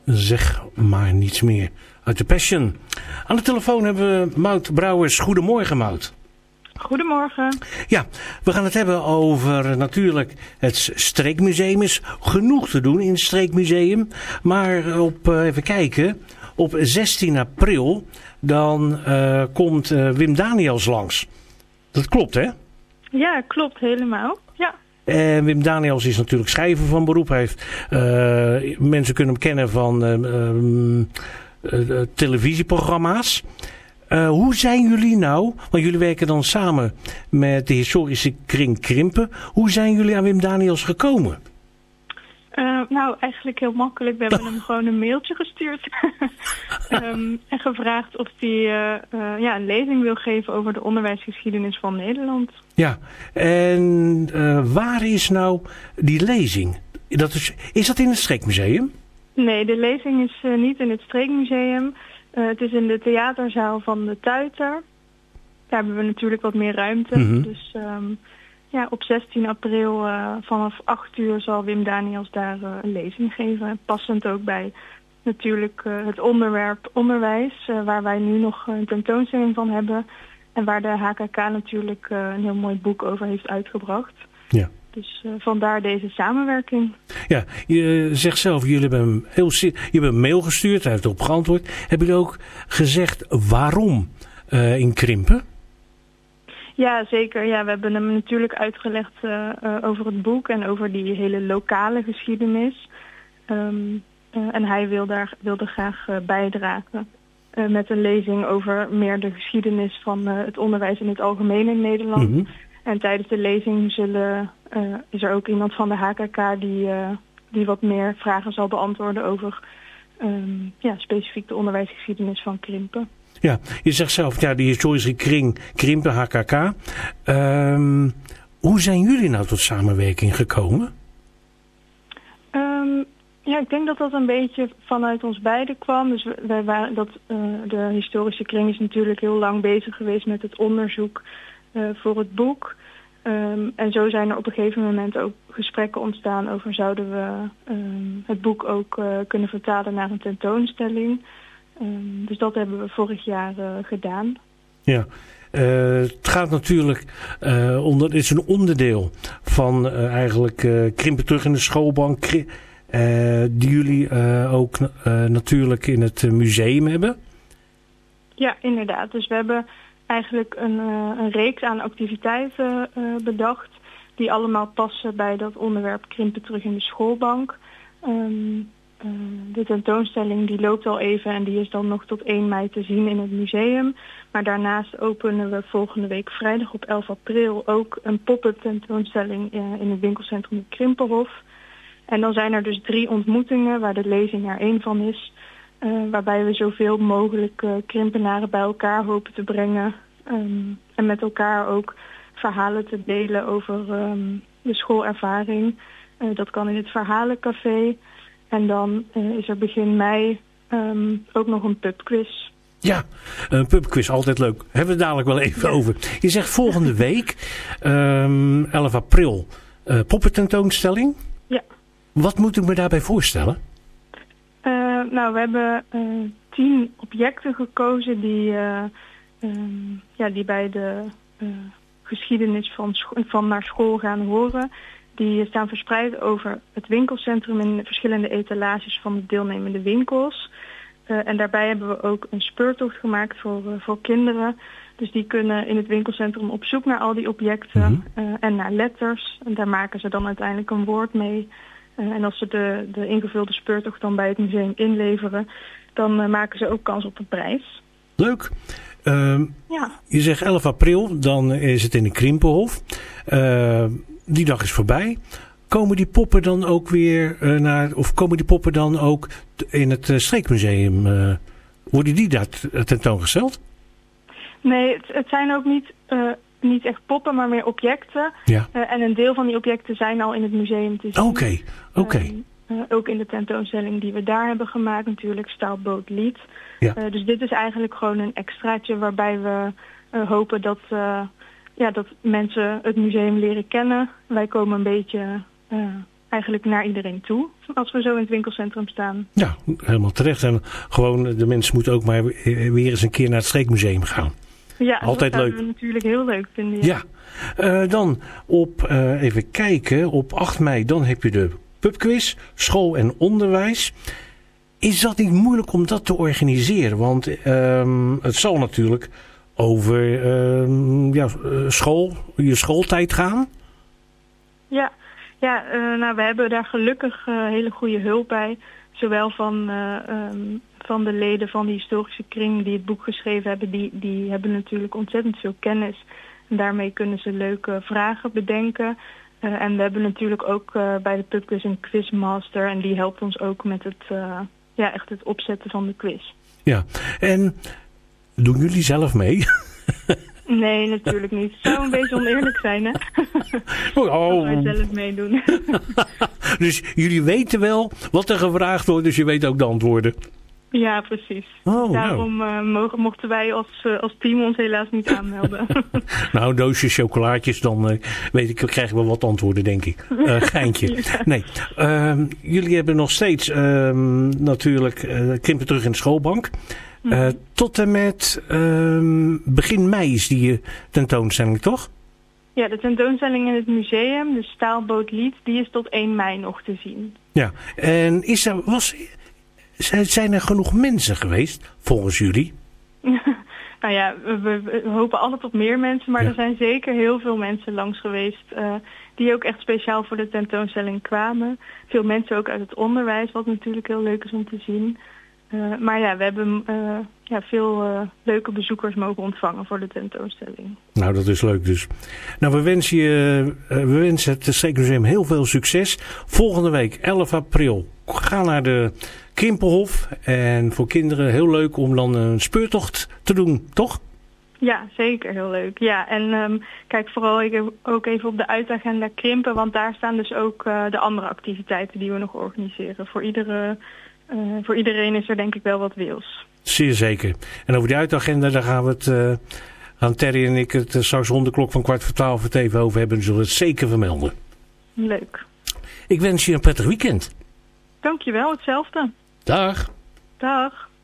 Zeg maar niets meer. Uit de Passion. Aan de telefoon hebben we Maud Brouwers. Goedemorgen, Maud. Goedemorgen. Ja, we gaan het hebben over natuurlijk het Streekmuseum. Is genoeg te doen in het Streekmuseum. Maar even kijken. Op 16 april dan komt Wim Daniels langs. Dat klopt, hè? Ja, klopt helemaal. Ja. En Wim Daniels is natuurlijk schrijver van beroep. Hij heeft, mensen kunnen hem kennen van televisieprogramma's. Hoe zijn jullie nou, want jullie werken dan samen met de historische kring Krimpen. Hoe zijn jullie aan Wim Daniels gekomen? Nou, eigenlijk heel makkelijk. We hebben hem gewoon een mailtje gestuurd. En gevraagd of hij een lezing wil geven over de onderwijsgeschiedenis van Nederland. Ja, en waar is nou die lezing? Is dat in het Streekmuseum? Nee, de lezing is niet in het Streekmuseum. Het is in de theaterzaal van de Tuiter. Daar hebben we natuurlijk wat meer ruimte. Mm-hmm. Dus op 16 april vanaf 8 uur zal Wim Daniels daar een lezing geven. Passend ook bij natuurlijk het onderwerp onderwijs, waar wij nu nog een tentoonstelling van hebben. En waar de HKK natuurlijk een heel mooi boek over heeft uitgebracht. Ja. Dus vandaar deze samenwerking. Ja, je zegt zelf, jullie hebben een mail gestuurd, hij heeft erop geantwoord. Hebben jullie ook gezegd waarom in Krimpen? Ja, zeker. Ja, we hebben hem natuurlijk uitgelegd over het boek en over die hele lokale geschiedenis. En hij wilde graag bijdragen met een lezing over meer de geschiedenis van het onderwijs in het algemeen in Nederland. Mm-hmm. En tijdens de lezing is er ook iemand van de HKK die wat meer vragen zal beantwoorden over specifiek de onderwijsgeschiedenis van Krimpen. Ja, je zegt zelf, ja, die historische kring Krimpen, HKK. Hoe zijn jullie nou tot samenwerking gekomen? Ik denk dat dat een beetje vanuit ons beiden kwam. Dus de historische kring is natuurlijk heel lang bezig geweest met het onderzoek voor het boek. En zo zijn er op een gegeven moment ook gesprekken ontstaan over zouden we het boek ook kunnen vertalen naar een tentoonstelling. Dus dat hebben we vorig jaar gedaan. Ja, het gaat natuurlijk het is een onderdeel van eigenlijk Krimpen terug in de schoolbank. Die jullie ook natuurlijk in het museum hebben. Ja, inderdaad. Dus we hebben eigenlijk een reeks aan activiteiten bedacht die allemaal passen bij dat onderwerp Krimpen terug in de schoolbank. De tentoonstelling die loopt al even en die is dan nog tot 1 mei te zien in het museum. Maar daarnaast openen we volgende week vrijdag op 11 april ook een pop-up tentoonstelling in het winkelcentrum de Krimpenhof. En dan zijn er dus 3 ontmoetingen waar de lezing er 1 van is. Waarbij we zoveel mogelijk Krimpenaren bij elkaar hopen te brengen. En met elkaar ook verhalen te delen over de schoolervaring. Dat kan in het Verhalencafé. En dan is er begin mei ook nog een pubquiz. Ja, een pubquiz, altijd leuk. Hebben we het dadelijk wel even over. Je zegt volgende week, 11 april, poppententoonstelling. Ja. Wat moet ik me daarbij voorstellen? We hebben 10 objecten gekozen die bij de geschiedenis van naar school gaan horen. Die staan verspreid over het winkelcentrum in verschillende etalages van de deelnemende winkels. En daarbij hebben we ook een speurtocht gemaakt voor kinderen. Dus die kunnen in het winkelcentrum op zoek naar al die objecten en naar letters. En daar maken ze dan uiteindelijk een woord mee. En als ze de ingevulde speurtocht dan bij het museum inleveren, dan maken ze ook kans op een prijs. Leuk. Je zegt 11 april, dan is het in de Krimpenhof. Die dag is voorbij. Komen die poppen dan ook weer komen die poppen dan ook in het Streekmuseum? Worden die daar tentoongesteld? Nee, het zijn ook niet echt poppen, maar meer objecten. Ja. En een deel van die objecten zijn al in het museum te zien. Oké. Ook in de tentoonstelling die we daar hebben gemaakt, natuurlijk Staalboot Lied. Ja. Dus dit is eigenlijk gewoon een extraatje waarbij we hopen dat mensen het museum leren kennen. Wij komen een beetje eigenlijk naar iedereen toe, als we zo in het winkelcentrum staan. Ja, helemaal terecht. En gewoon, de mensen moeten ook maar weer eens een keer naar het Streekmuseum gaan. Ja, altijd dat leuk. We natuurlijk heel leuk vinden. Ja. Dan even kijken, op 8 mei dan heb je de pubquiz, school en onderwijs. Is dat niet moeilijk om dat te organiseren? Want het zal natuurlijk over je schooltijd gaan. Ja, we hebben daar gelukkig hele goede hulp bij. Zowel van de leden van de historische kring die het boek geschreven hebben. Die hebben natuurlijk ontzettend veel kennis. En daarmee kunnen ze leuke vragen bedenken. En we hebben natuurlijk ook bij de pubquiz een quizmaster. En die helpt ons ook met echt het opzetten van de quiz. Ja, en doen jullie zelf mee? Nee, natuurlijk niet. Het zou een beetje oneerlijk zijn, hè? Als wij zelf meedoen. Dus jullie weten wel wat er gevraagd wordt, dus je weet ook de antwoorden. Ja, precies. Daarom mochten wij als team ons helaas niet aanmelden. Nou, een doosje chocolaatjes, dan krijgen we wat antwoorden, denk ik. Geintje. Ja. Nee, jullie hebben nog steeds natuurlijk Krimpen terug in de schoolbank. Tot en met begin mei is die tentoonstelling, toch? Ja, de tentoonstelling in het museum, de Staalboot-Lied, die is tot 1 mei nog te zien. Ja, en zijn er genoeg mensen geweest, volgens jullie? Nou ja, we hopen altijd op meer mensen, maar er zijn zeker heel veel mensen langs geweest die ook echt speciaal voor de tentoonstelling kwamen. Veel mensen ook uit het onderwijs, wat natuurlijk heel leuk is om te zien. Maar ja, we hebben veel leuke bezoekers mogen ontvangen voor de tentoonstelling. Nou, dat is leuk dus. Nou, we wensen het Streekmuseum heel veel succes. Volgende week, 11 april, ga naar de Krimpelhof. En voor kinderen heel leuk om dan een speurtocht te doen, toch? Ja, zeker heel leuk. Ja, en kijk vooral ook even op de uitagenda Krimpen, want daar staan dus ook de andere activiteiten die we nog organiseren. Voor iedereen is er denk ik wel wat wils. Zeer zeker. En over die uitagenda, daar gaan we het, gaan Terry en ik het straks rond de klok van 11:15 het even over hebben. Dus zullen we het zeker vermelden. Leuk. Ik wens je een prettig weekend. Dankjewel, hetzelfde. Dag. Dag.